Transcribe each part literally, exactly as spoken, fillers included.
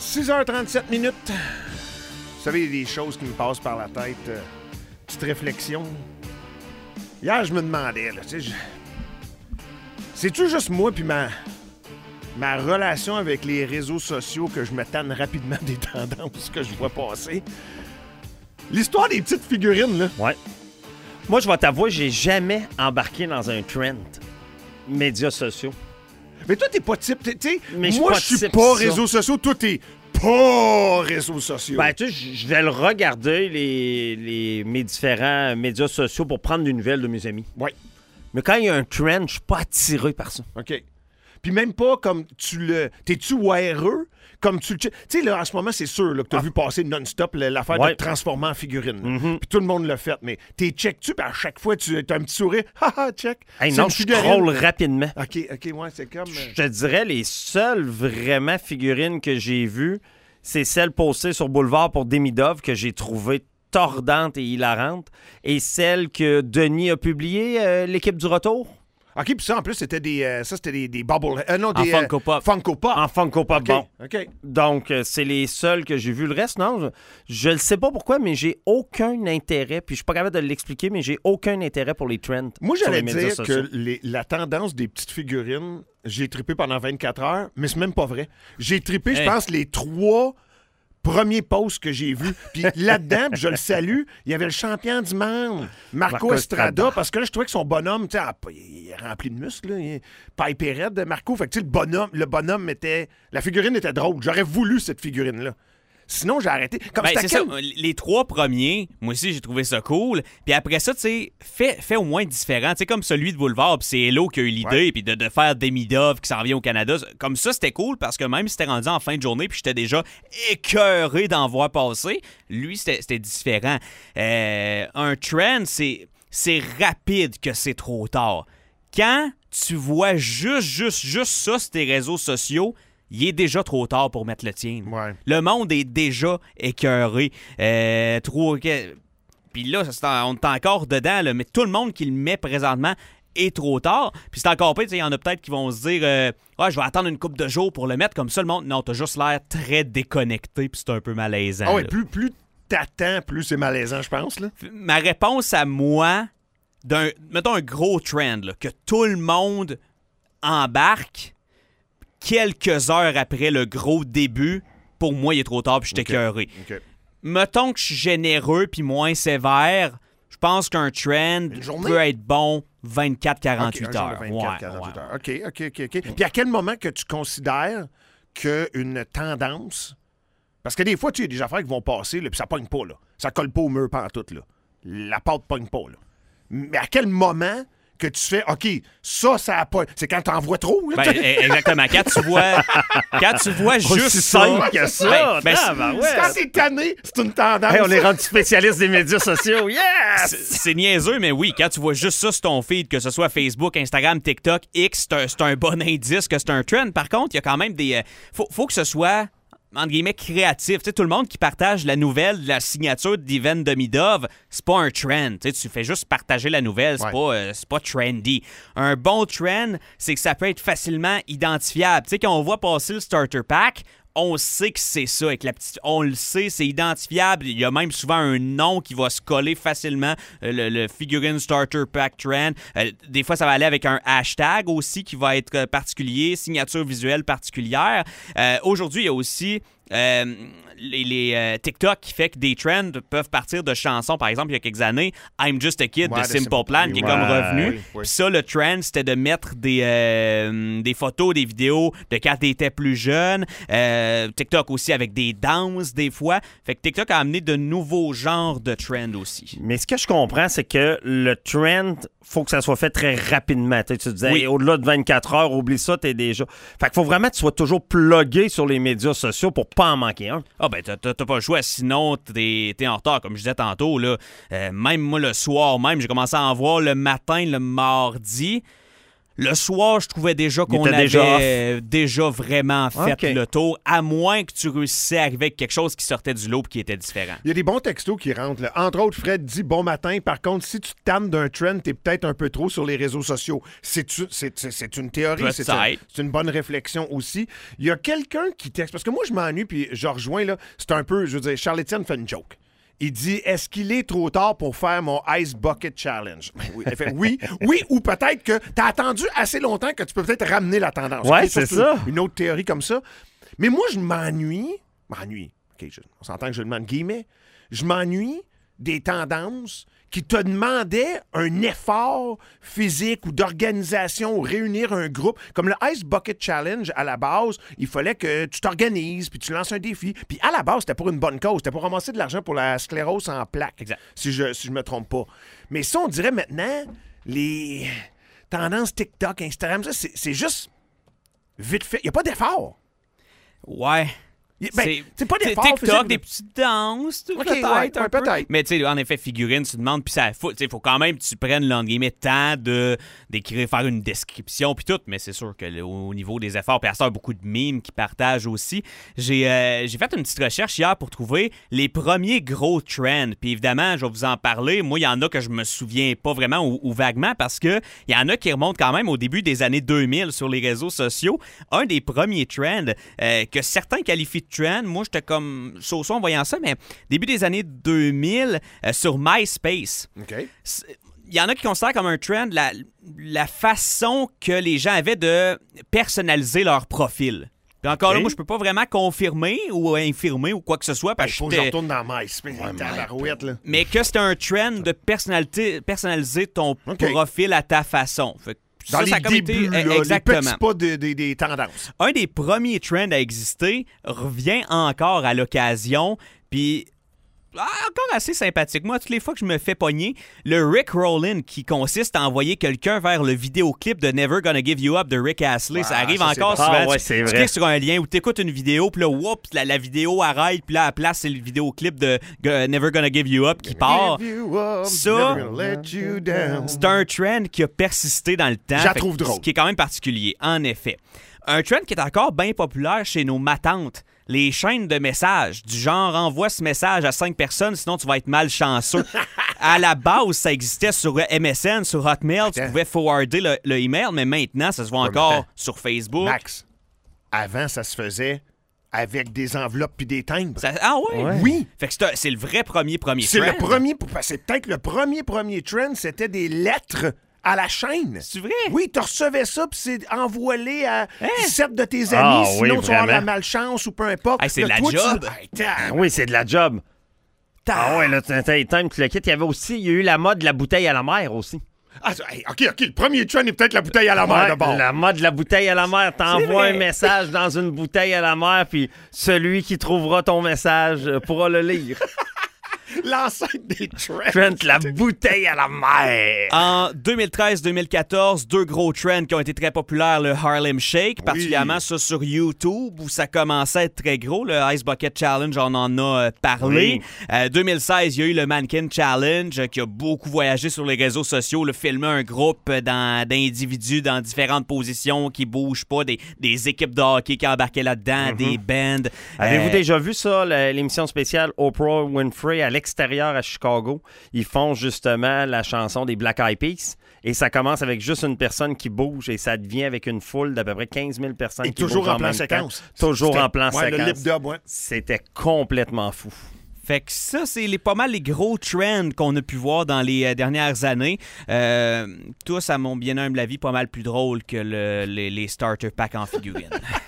six heures trente-sept minutes. Vous savez, il y a des choses qui me passent par la tête. Euh, petite réflexion. Hier, je me demandais, là, tu sais, je... c'est-tu juste moi puis ma... ma relation avec les réseaux sociaux que je me tanne rapidement des tendances que je vois passer? L'histoire des petites figurines, là. Ouais. Moi, je vais t'avouer, j'ai jamais embarqué dans un trend médias sociaux. Mais toi, t'es pas type, tu sais. Mais moi, je suis pas réseaux sociaux. Toi, t'es pas réseaux sociaux. Ben, tu sais, je vais le regarder, les, les, mes différents médias sociaux pour prendre des nouvelles de mes amis. Oui. Mais quand il y a un trend, je suis pas attiré par ça. OK. Puis même pas comme tu le... T'es-tu weareux? Comme tu le... Tu sais, là, en ce moment, c'est sûr là, que t'as ah. vu passer non-stop l'affaire ouais. de te transformer en figurine. Mm-hmm. Puis tout le monde l'a fait. Mais t'es check-tu, puis à chaque fois, tu as un petit sourire. Haha, check. Hey, non, je scroll rapidement. OK, OK, ouais, c'est comme... Je te dirais, les seules vraiment figurines que j'ai vues, c'est celles postées sur Boulevard pour Demidov que j'ai trouvées tordantes et hilarantes. Et celle que Denis a publiée, euh, l'équipe du retour. OK, puis ça, en plus, c'était des... Euh, ça, c'était des, des bubble... Euh, non, en des... Funko Pop. Euh, Funko Pop. En Funko Pop, okay. bon. OK. Donc, euh, c'est les seuls que j'ai vus. Le reste, non, je ne sais pas pourquoi, mais j'ai aucun intérêt, puis je suis pas capable de l'expliquer, mais j'ai aucun intérêt pour les trends. Moi, j'allais les dire sociaux. que les, la tendance des petites figurines, j'ai trippé pendant vingt-quatre heures, mais c'est même pas vrai. J'ai trippé, hey. je pense, les trois... premier post que j'ai vu. Puis là-dedans, je le salue, il y avait le champion du monde, Marco, Marco Estrada, Estrada, parce que là, je trouvais que son bonhomme, tu sais, il est rempli de muscles, là, il est pas épais raide, Marco. Fait que, tu sais, le bonhomme, le bonhomme était... La figurine était drôle. J'aurais voulu cette figurine-là. Sinon, j'ai arrêté. Comme ben, c'est quel... ça. Les trois premiers, moi aussi, j'ai trouvé ça cool. Puis après ça, tu sais, fais, fais au moins différent. Tu sais, comme celui de Boulevard, puis c'est Hello qui a eu l'idée, ouais. puis de, de faire Demidov qui s'en vient au Canada. Comme ça, c'était cool parce que même si c'était rendu en fin de journée, puis j'étais déjà écœuré d'en voir passer, lui, c'était, c'était différent. Euh, un trend, c'est, c'est rapide que c'est trop tard. Quand tu vois juste, juste, juste ça sur tes réseaux sociaux, il est déjà trop tard pour mettre le tien. Ouais. Le monde est déjà écœuré. Euh, trop... Puis là, c'est en... on est encore dedans, là, mais tout le monde qui le met présentement est trop tard. Puis c'est encore pire, il y en a peut-être qui vont se dire euh, ouais, je vais attendre une couple de jours pour le mettre comme ça. Le monde, non, t'as juste l'air très déconnecté, puis c'est un peu malaisant. Ah ouais, plus, plus t'attends, plus c'est malaisant, je pense. Là. Ma réponse à moi, d'un, mettons un gros trend, là, que tout le monde embarque... quelques heures après le gros début, pour moi, il est trop tard puis je suis écœuré. Okay. Okay. Mettons que je suis généreux puis moins sévère, je pense qu'un trend peut être bon vingt-quatre à quarante-huit okay, heures. vingt-quatre à quarante-huit heures. OK, OK, OK, OK. Puis à quel moment que tu considères qu'une tendance... Parce que des fois, tu sais, il y a des affaires qui vont passer, là, puis ça pogne pas, là. Ça colle pas au mur pantoute, là. La pâte pogne pas, là. Mais à quel moment... que tu fais, OK, ça, ça a pas... C'est quand t'en vois trop. Là, ben, exactement. Quand tu vois, quand tu vois juste aussi ça... simple que ça. Ben, ben, ah, ben, ouais. Quand t'es tanné, c'est une tendance. Hey, on est rendu spécialiste des médias sociaux. Yes! C'est, c'est niaiseux, mais oui, quand tu vois juste ça sur ton feed, que ce soit Facebook, Instagram, TikTok, X, c'est un, c'est un bon indice que c'est un trend. Par contre, il y a quand même des... Euh, faut, faut que ce soit... entre guillemets, créatif. Tu sais, tout le monde qui partage la nouvelle de la signature d'Ivan Demidov, c'est pas un trend. Tu sais, tu fais juste partager la nouvelle, c'est, ouais. pas, euh, c'est pas trendy. Un bon trend, c'est que ça peut être facilement identifiable. Tu sais, quand on voit passer le starter pack, on sait que c'est ça. Avec la petite, on le sait, c'est identifiable. Il y a même souvent un nom qui va se coller facilement. Le, le figurine starter pack trend. Euh, des fois, ça va aller avec un hashtag aussi qui va être particulier, signature visuelle particulière. Euh, aujourd'hui, il y a aussi euh, les, les euh, TikTok qui fait que des trends peuvent partir de chansons. Par exemple, il y a quelques années, I'm Just a Kid ouais, de Simple, Simple Plan qui est ouais, comme revenu. Oui, oui. Puis ça, le trend, c'était de mettre des, euh, des photos, des vidéos de quand t'étais plus jeune. Euh, TikTok aussi avec des danses des fois. Fait que TikTok a amené de nouveaux genres de trends aussi. Mais ce que je comprends, c'est que le trend, faut que ça soit fait très rapidement. Tu disais, oui. hey, au-delà de vingt-quatre heures, oublie ça, t'es déjà... Fait qu'il faut vraiment que tu sois toujours plugué sur les médias sociaux pour pas en manquer un. Ah ben, t'as, t'as pas le choix, sinon t'es, t'es en retard. Comme je disais tantôt, là, euh, même moi, le soir même, j'ai commencé à en voir le matin, le mardi. Le soir, je trouvais déjà qu'on était avait déjà déjà, vraiment fait Okay. le tour, à moins que tu réussissais à arriver avec quelque chose qui sortait du lot et qui était différent. Il y a des bons textos qui rentrent. Là. Entre autres, Fred dit « Bon matin. Par contre, si tu te tannes d'un trend, t'es peut-être un peu trop sur les réseaux sociaux. » C'est, c'est, c'est, c'est une théorie. C'est, un, c'est une bonne réflexion aussi. Il y a quelqu'un qui texte... Parce que moi, je m'ennuie, puis je rejoins, là. C'est un peu... Je veux dire, Charles-Étienne fait une joke. Il dit, est-ce qu'il est trop tard pour faire mon Ice Bucket Challenge? Oui, il fait, oui, oui, ou peut-être que tu as attendu assez longtemps que tu peux peut-être ramener la tendance. Ouais, Okay, c'est ça. ça. Une, une autre théorie comme ça. Mais moi, je m'ennuie. M'ennuie. OK, je, on s'entend que je le demande guillemets. Je m'ennuie des tendances qui te demandaient un effort physique ou d'organisation ou réunir un groupe. Comme le Ice Bucket Challenge, à la base, il fallait que tu t'organises puis tu lances un défi. Puis à la base, c'était pour une bonne cause. C'était pour ramasser de l'argent pour la sclérose en plaques. Exact. Si je si je me trompe pas. Mais ça, on dirait maintenant, les tendances TikTok, Instagram, ça, c'est, c'est juste vite fait. Il n'y a pas d'effort. Ouais. Ben, c'est, c'est pas d'effort TikTok, physique, des petites danses, okay, peut-être ouais, un ouais, peu. peut-être. Mais tu sais, en effet, figurine, tu te demandes, puis ça faut, faut quand même que tu prennes, là, entre guillemets, temps de, d'écrire, faire une description, puis tout. Mais c'est sûr que là, au niveau des efforts, puis à ça, il y a beaucoup de mimes qui partagent aussi. J'ai, euh, j'ai fait une petite recherche hier pour trouver les premiers gros trends. Puis évidemment, je vais vous en parler. Moi, il y en a que je me souviens pas vraiment ou, ou vaguement parce que il y en a qui remontent quand même au début des années deux mille sur les réseaux sociaux. Un des premiers trends euh, que certains qualifient de trend, moi, j'étais comme sauce en voyant ça, mais début des années deux mille, euh, sur MySpace. OK. Il y en a qui considèrent comme un trend la, la façon que les gens avaient de personnaliser leur profil. Puis encore okay. là, moi, je peux pas vraiment confirmer ou infirmer ou quoi que ce soit. Parce il faut que je retourne dans MySpace. Ouais, là. Mais que c'est un trend de personnalité, personnaliser ton okay. profil à ta façon. Fait que Dans ça, les ça a comme débuts, été, là, exactement. les petits pas des de, de, de tendances. Un des premiers trends à exister revient encore à l'occasion, puis ah, encore assez sympathique. Moi, toutes les fois que je me fais pogner, le Rick Rollin qui consiste à envoyer quelqu'un vers le vidéoclip de Never Gonna Give You Up de Rick Astley, ah, ça arrive ça, encore souvent. Ah, ouais, tu, c'est tu vrai. cliques sur un lien où tu écoutes une vidéo, puis là, whoop, la, la vidéo arrête, puis là, à la place, c'est le vidéoclip de uh, Never Gonna Give You Up qui part. Up, ça, c'est un trend qui a persisté dans le temps. Je la trouve drôle. Ce qui est quand même particulier, en effet. Un trend qui est encore bien populaire chez nos matantes. Les chaînes de messages, du genre envoie ce message à cinq personnes, sinon tu vas être malchanceux. À la base, ça existait sur M S N, sur Hotmail, Attends. Tu pouvais forwarder le, le email, mais maintenant, ça se voit ouais, encore sur Facebook. Max, avant, ça se faisait avec des enveloppes puis des timbres. Ça, ah ouais? ouais? Oui. Fait que c'est, c'est le vrai premier premier c'est trend. Le premier, c'est peut-être le premier premier trend, c'était des lettres à la chaîne. C'est vrai? Oui, tu recevais ça, puis c'est envoyé à hein? dix-sept de tes amis, ah, sinon oui, tu vas avoir vraiment. la malchance ou peu importe. Hey, c'est là, de la toi, job. Tu... Ah, oui, c'est de la job. Ah ouais, là, t'as time, tu le quittes. Il y avait aussi, il y a eu la mode de la bouteille à la mer aussi. Ah, hey, OK, OK, le premier trend est peut-être la bouteille à la mer ouais, d'abord. La mode de la bouteille à la mer. T'envoies un message dans une bouteille à la mer, puis celui qui trouvera ton message pourra le lire. L'ancêtre des trends. Trent, la bouteille à la mer. En deux mille treize deux mille quatorze, deux gros trends qui ont été très populaires, le Harlem Shake, oui. particulièrement ça sur YouTube, où ça commençait à être très gros. Le Ice Bucket Challenge, on en a euh, parlé. Oui. Euh, deux mille seize, il y a eu le Mannequin Challenge, euh, qui a beaucoup voyagé sur les réseaux sociaux, le filmer un groupe dans, d'individus dans différentes positions qui bougent pas, des, des équipes de hockey qui embarquaient là-dedans, mm-hmm. des bands. Avez-vous euh, déjà vu ça, l'émission spéciale Oprah Winfrey à l'extérieur à Chicago? Ils font justement la chanson des Black Eyed Peas et ça commence avec juste une personne qui bouge et ça devient avec une foule d'à peu près quinze mille personnes et qui toujours bougent en, en plan même séquence. Temps. Toujours C'était, en plan ouais, séquence. Le lip dub, ouais. C'était complètement fou. Fait que ça, c'est les, pas mal les gros trends qu'on a pu voir dans les euh, dernières années. Euh, tous, à mon bien humble avis, pas mal plus drôle que le, les, les starter packs en figurines.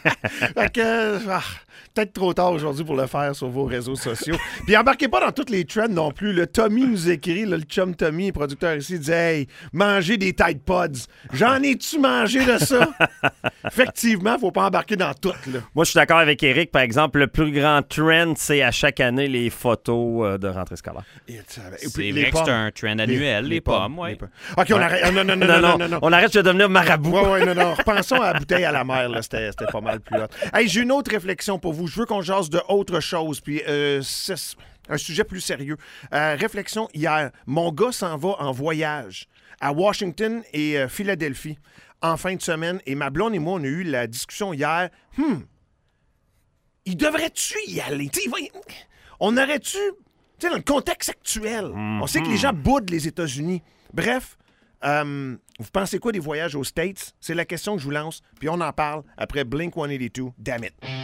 Fait que, ah, peut-être trop tard aujourd'hui pour le faire sur vos réseaux sociaux. Puis embarquez pas dans toutes les trends non plus. Le Tommy nous écrit, là, le chum Tommy, producteur ici, dit « Hey, mangez des Tide Pods. J'en ai-tu mangé de ça? » Effectivement, faut pas embarquer dans toutes. Là. Moi, je suis d'accord avec Eric. Par exemple, le plus grand trend, c'est à chaque année les photos de rentrée scolaire. Et c'est les vrai pommes. Que c'est un trend annuel, les, les, les pommes, pommes oui. OK, on arrête. Non, non, non, non, non, non, non. On arrête, je vais devenir marabout. Oui, oui, non, non. Repensons à la bouteille à la mer, là. C'était, c'était pas mal plus hot. Hey, j'ai une autre réflexion pour vous. Je veux qu'on jase de autre chose, puis euh, c'est un sujet plus sérieux. Euh, réflexion hier. Mon gars s'en va en voyage à Washington et euh, Philadelphie. en fin de semaine et ma blonde et moi, on a eu la discussion hier. Hum, il devrait-tu y aller? T'sais, il va y... On aurait-tu, tu sais, dans le contexte actuel, mm-hmm. on sait que les gens boudent les États-Unis. Bref, euh, vous pensez quoi des voyages aux States? C'est la question que je vous lance, puis on en parle après Blink cent quatre-vingt-deux. Damn it!